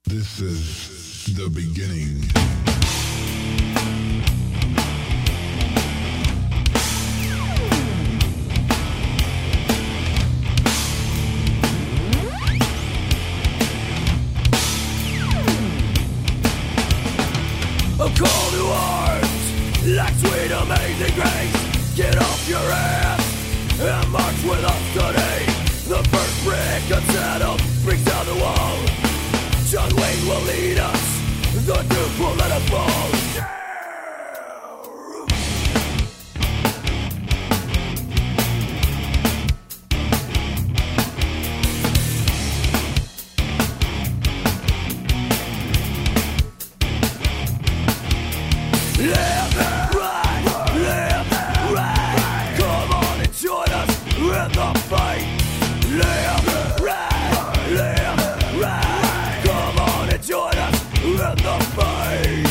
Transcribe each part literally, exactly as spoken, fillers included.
This is the beginning. A call to arms, like sweet amazing grace. Get off your ass and march with us today. The first brick unsettled brings down the wall. John Wayne will lead us, the Duke will let us fall. Live right, live right. Come on and join us in the fight. Live right, live right. Come on and join us in the fight.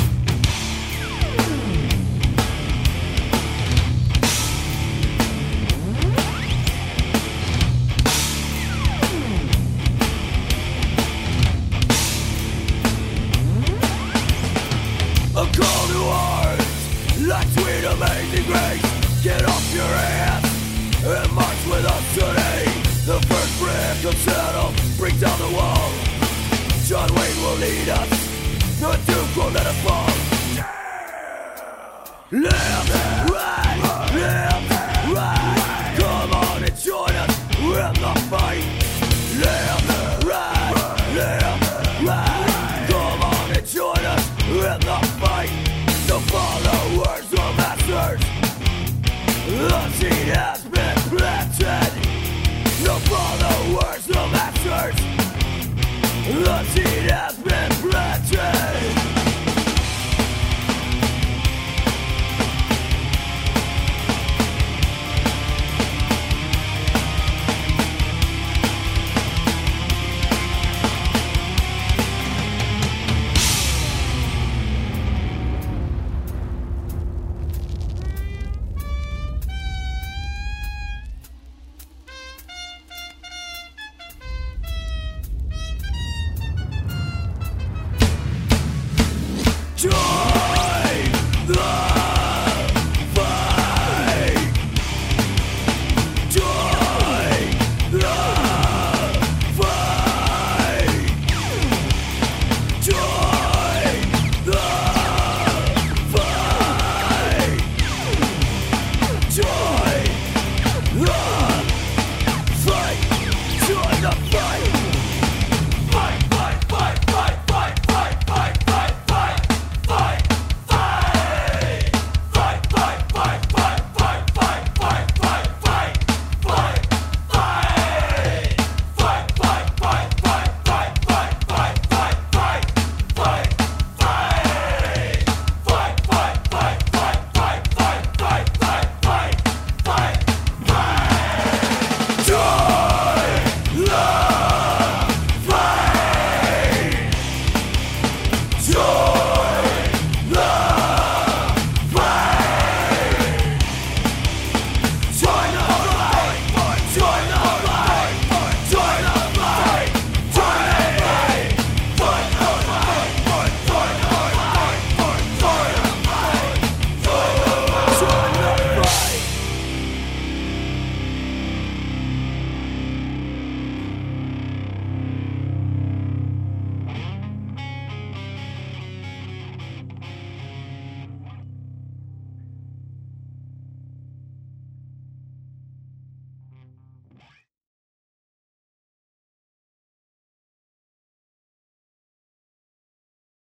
A call to arms, like sweet amazing grace. Get off your ass and march with us today. The first brick unsettled, break down the wall. John Wayne will lead us, the Duke will let us fall. Live right, live right. Come on and join us in the fight. Live right, live right. Come on and join us in the fight. The followers of masters, the seed has been planted. The followers of masters, the seed has been planted. Joy!